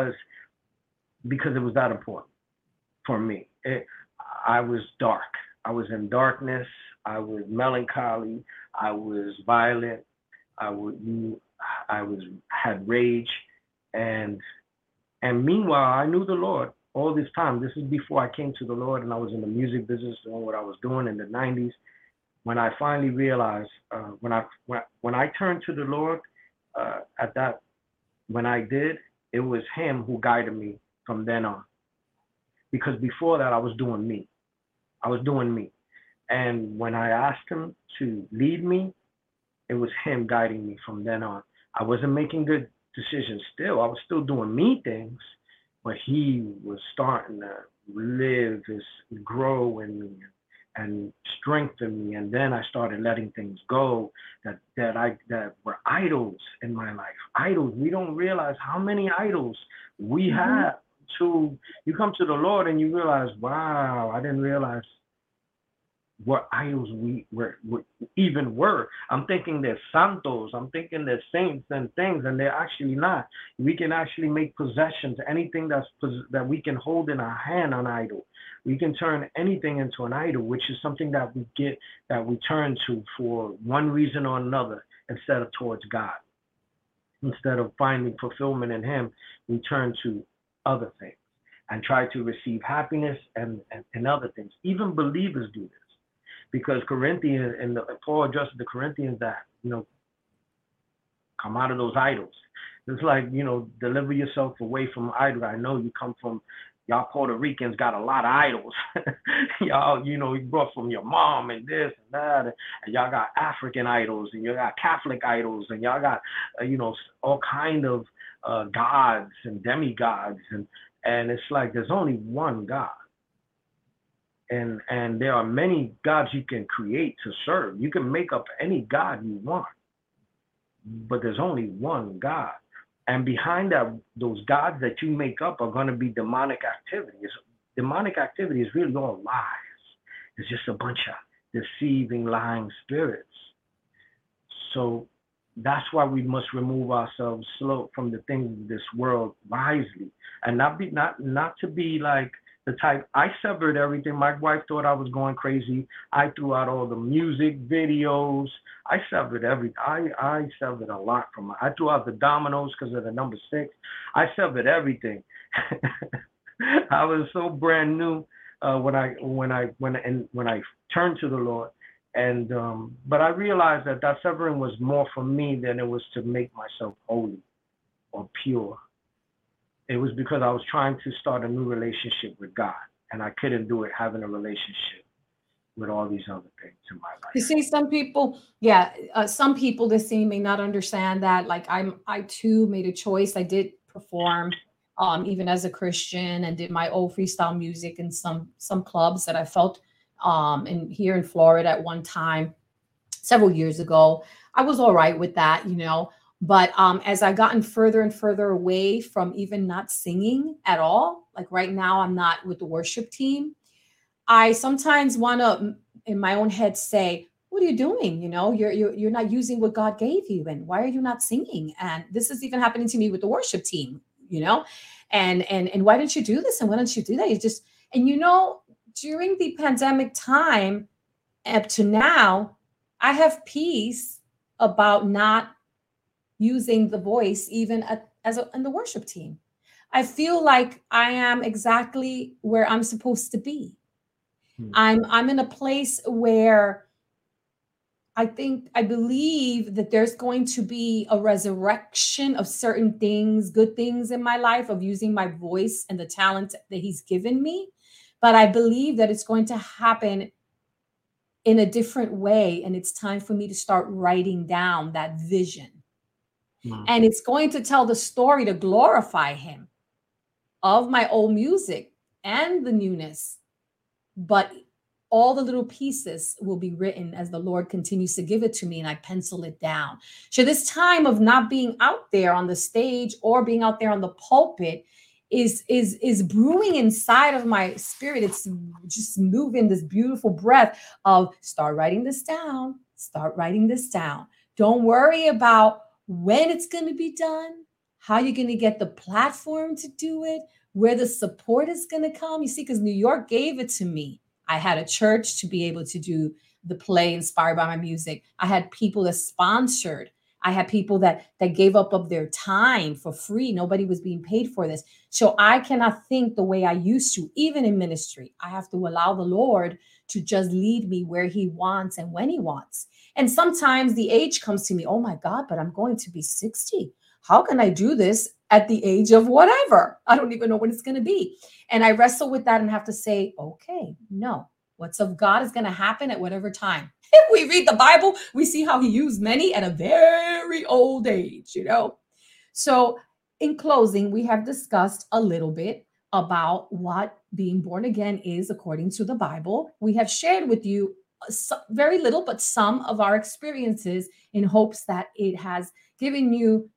because it was that important for me. I was dark. I was in darkness. I was melancholy. I was violent. I would I was had rage and meanwhile, I knew the Lord all this time. This is before I came to the Lord and I was in the music business doing what I was doing in the 90s. When I finally realized, when I turned to the Lord, at that, when I did, it was Him who guided me from then on. Because before that, I was doing me. I was doing me. And when I asked Him to lead me, it was Him guiding me from then on. I wasn't making good decisions still. I was still doing me things, but He was starting to live, grow in me and strengthen me. And then I started letting things go that were idols in my life. Idols. We don't realize how many idols we have. To you come to the Lord and you realize, wow, I didn't realize what idols we even were. I'm thinking they're santos, I'm thinking they're saints and things, and they're actually not. We can actually make possessions, anything that we can hold in our hand, an idol. We can turn anything into an idol, which is something that we turn to for one reason or another instead of towards God. Instead of finding fulfillment in Him, we turn to other things and try to receive happiness and other things. Even believers do this. Because Corinthians and Paul addresses the Corinthians that come out of those idols. It's like deliver yourself away from idols. I know you come from y'all Puerto Ricans got a lot of idols. Y'all you brought from your mom and this and that, and y'all got African idols and you got Catholic idols and y'all got all kind of gods and demigods and it's like there's only one God. And there are many gods you can create to serve. You can make up any god you want, but there's only one God. And behind that, those gods that you make up are going to be demonic activities. Demonic activity is really all lies. It's just a bunch of deceiving, lying spirits. So that's why we must remove ourselves slow from the things of this world wisely, and not to be like the type. I severed everything. My wife thought I was going crazy. I threw out all the music videos. I severed everything. I severed a lot from it. I threw out the dominoes because of the number 6. I severed everything. I was so brand new when I turned to the Lord, and but I realized that severing was more for me than it was to make myself holy or pure. It was because I was trying to start a new relationship with God, and I couldn't do it having a relationship with all these other things in my life. You see, some people listening may not understand that. Like I too made a choice. I did perform, even as a Christian, and did my old freestyle music in some clubs that I felt, here in Florida at one time, several years ago. I was all right with that, But as I gotten further and further away from even not singing at all, like right now, I'm not with the worship team. I sometimes want to, in my own head, say, "What are you doing? You're not using what God gave you, and why are you not singing?" And this is even happening to me with the worship team, and why didn't you do this and why don't you do that? It's just during the pandemic time up to now, I have peace about not using the voice even in the worship team. I feel like I am exactly where I'm supposed to be. Hmm. I'm in a place where I believe that there's going to be a resurrection of certain things, good things in my life, of using my voice and the talent that he's given me. But I believe that it's going to happen in a different way. And it's time for me to start writing down that vision. Hmm. And it's going to tell the story to glorify him of my old music and the newness. But all the little pieces will be written as the Lord continues to give it to me and I pencil it down. So this time of not being out there on the stage or being out there on the pulpit is brewing inside of my spirit. It's just moving this beautiful breath of start writing this down, start writing this down. Don't worry about when it's going to be done, how you're going to get the platform to do it, where the support is going to come. You see, because New York gave it to me. I had a church to be able to do the play inspired by my music. I had people that sponsored. I had people that gave up of their time for free. Nobody was being paid for this. So I cannot think the way I used to, even in ministry. I have to allow the Lord to just lead me where he wants and when he wants. And sometimes the age comes to me, oh my God, but I'm going to be 60. How can I do this at the age of whatever? I don't even know when it's going to be. And I wrestle with that and have to say, okay, no, what's of God is going to happen at whatever time. If we read the Bible, we see how he used many at a very old age, you know? So in closing, we have discussed a little bit about what being born again is according to the Bible. We have shared with you very little, but some of our experiences in hopes that it has given you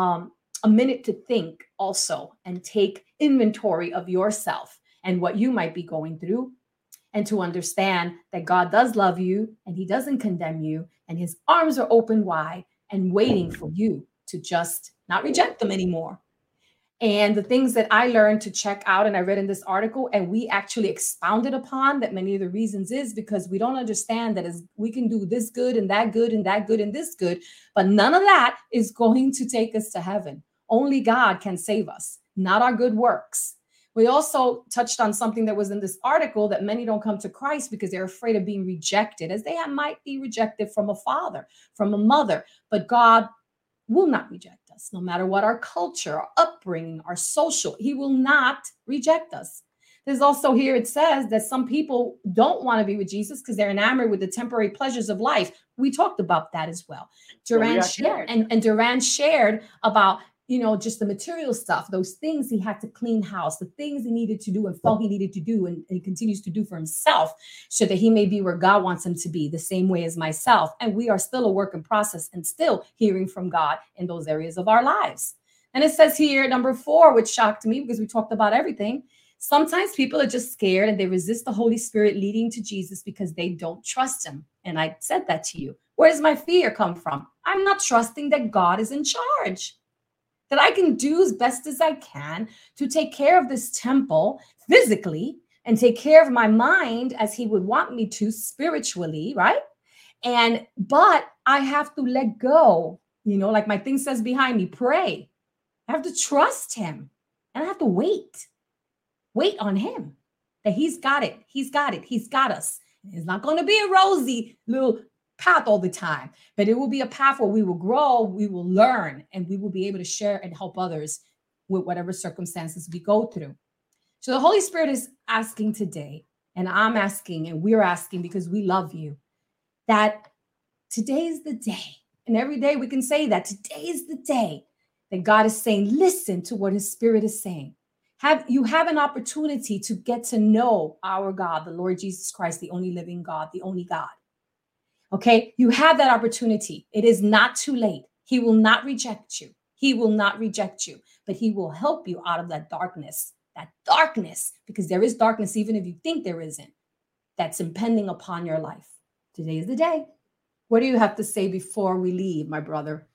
a minute to think also and take inventory of yourself and what you might be going through, and to understand that God does love you and he doesn't condemn you, and his arms are open wide and waiting for you to just not reject them anymore. And the things that I learned to check out and I read in this article and we actually expounded upon, that many of the reasons is because we don't understand that as we can do this good and that good and that good and this good, but none of that is going to take us to heaven. Only God can save us, not our good works. We also touched on something that was in this article, that many don't come to Christ because they're afraid of being rejected, as they might be rejected from a father, from a mother. But God will not reject us, no matter what our culture, our upbringing, our social. He will not reject us. There's also here, it says that some people don't want to be with Jesus because they're enamored with the temporary pleasures of life. We talked about that as well. Duran shared, and Duran shared about, you know, just the material stuff, those things he had to clean house, the things he needed to do and felt he needed to do and he continues to do for himself so that he may be where God wants him to be, the same way as myself. And we are still a work in process and still hearing from God in those areas of our lives. And it says here, number 4, which shocked me because we talked about everything. Sometimes people are just scared and they resist the Holy Spirit leading to Jesus because they don't trust him. And I said that to you. Where does my fear come from? I'm not trusting that God is in charge, that I can do as best as I can to take care of this temple physically and take care of my mind as he would want me to spiritually, right? But I have to let go, you know, like my thing says behind me, pray. I have to trust him and I have to wait on him, that he's got it. He's got it. He's got us. It's not going to be a rosy little path all the time, but it will be a path where we will grow, we will learn, and we will be able to share and help others with whatever circumstances we go through. So the Holy Spirit is asking today, and I'm asking, and we're asking because we love you, that today is the day. And every day we can say that today is the day that God is saying, listen to what his Spirit is saying. You have an opportunity to get to know our God, the Lord Jesus Christ, the only living God, the only God. Okay, you have that opportunity. It is not too late. He will not reject you. He will not reject you, but he will help you out of that darkness, because there is darkness, even if you think there isn't, that's impending upon your life. Today is the day. What do you have to say before we leave, my brother?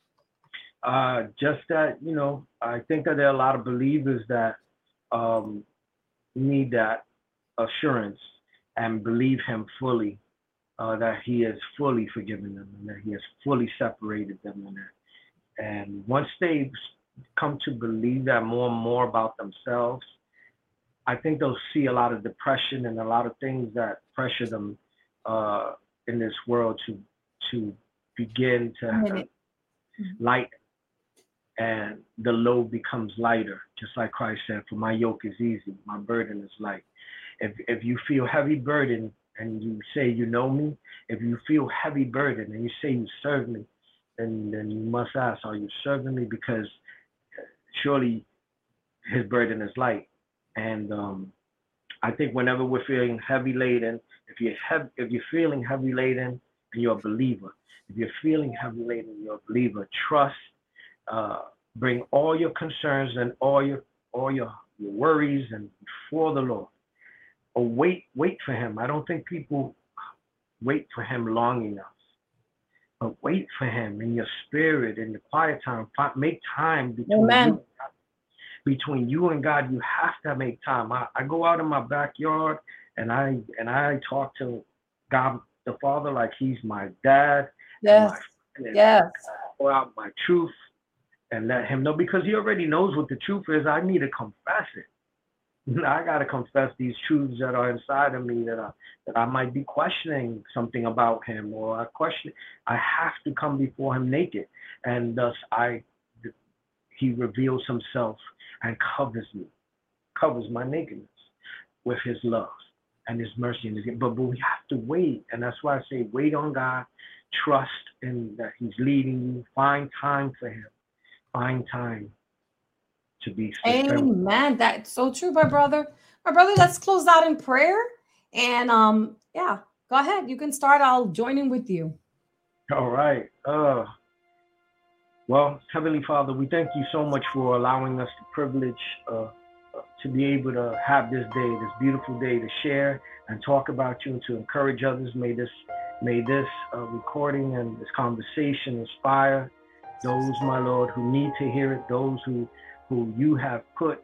Just that, you know, I think that there are a lot of believers that need that assurance. and believe him fully, that he has fully forgiven them and that he has fully separated them. And once they come to believe that more and more about themselves, I think they'll see a lot of depression and a lot of things that pressure them in this world to begin to light, and the load becomes lighter, just like Christ said, for my yoke is easy, my burden is light. If you feel heavy burden and you say you know me, if you feel heavy burden and you say you serve me, then you must ask, are you serving me? Because surely his burden is light. And I think whenever we're feeling heavy laden, if you're feeling heavy laden and you're a believer, if you're feeling heavy laden and you're a believer, trust, bring all your concerns and all your worries and before the Lord. Or wait for him. I don't think people wait for him long enough. But wait for him in your spirit, in the quiet time. Make time between you and God. You have to make time. I go out in my backyard and I talk to God the Father like he's my dad. Yes. Yes. Pour out my truth and let him know, because he already knows what the truth is. I need to confess it. I got to confess these truths that are inside of me that I might be questioning something about him, or I have to come before him naked. And thus he reveals himself and covers my nakedness with his love and his mercy and his gift. But we have to wait. And that's why I say wait on God, trust in that he's leading you, find time for him, find time to be sustained. Amen. That's so true, my brother. My brother, let's close out in prayer. And go ahead. You can start. I'll join in with you. All right. Well, Heavenly Father, we thank you so much for allowing us the privilege to be able to have this day, this beautiful day, to share and talk about you and to encourage others. May this recording and this conversation inspire those, my Lord, who need to hear it, those who you have put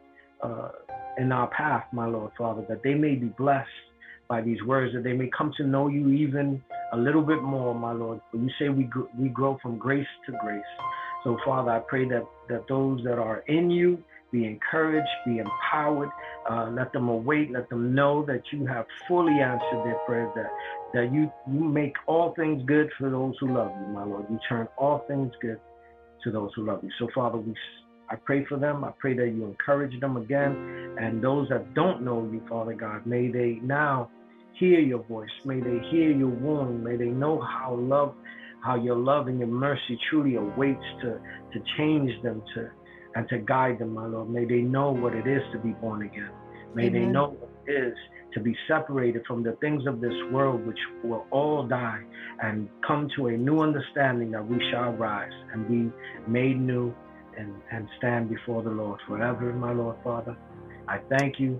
in our path, my Lord, Father, that they may be blessed by these words, that they may come to know you even a little bit more, my Lord. For you say we grow from grace to grace. So, Father, I pray that those that are in you be encouraged, be empowered, let them await, let them know that you have fully answered their prayers, that you make all things good for those who love you, my Lord. You turn all things good to those who love you. So, Father, I pray for them. I pray that you encourage them again. And those that don't know you, Father God, may they now hear your voice. May they hear your warning. May they know how your love and your mercy truly awaits to change them and to guide them, my Lord. May they know what it is to be born again. May Amen. They know what it is to be separated from the things of this world, which will all die, and come to a new understanding that we shall rise and be made new and stand before the Lord forever, my Lord, Father. I thank you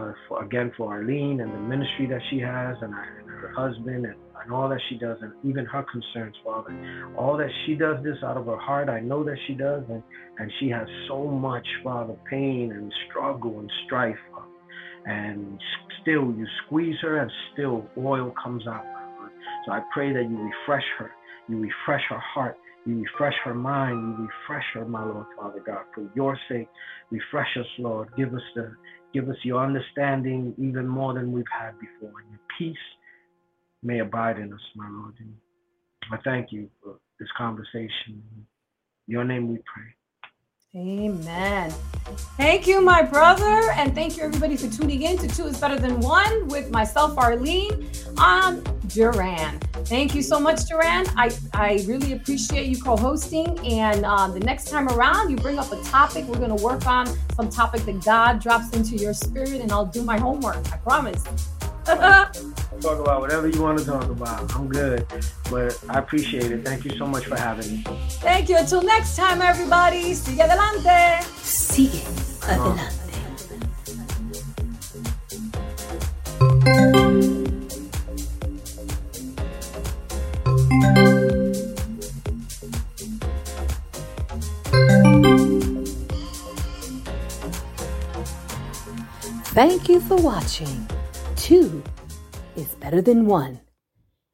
for Arlene and the ministry that she has, and her husband and all that she does, and even her concerns, Father. All that she does this out of her heart, I know that she does, and she has so much, Father, pain and struggle and strife. And still you squeeze her and still oil comes out, my Lord. So I pray that you refresh her, you refresh her heart, you refresh her mind, you refresh her, my Lord, Father God, for your sake. Refresh us, Lord. Give us your understanding even more than we've had before. And your peace may abide in us, my Lord. And I thank you for this conversation. In your name we pray. Amen. Thank you, my brother. And thank you, everybody, for tuning in to Two is Better Than One with myself, Arlene, on Duran. Thank you so much, Duran. I really appreciate you co-hosting. And the next time around, you bring up a topic. We're going to work on some topic that God drops into your spirit, and I'll do my homework. I promise. Talk about whatever you want to talk about. I'm good, but I appreciate it. Thank you so much for having me. Thank you. Until next time, everybody. Sigue adelante. Sigue adelante. Thank you for watching. Two is better than one.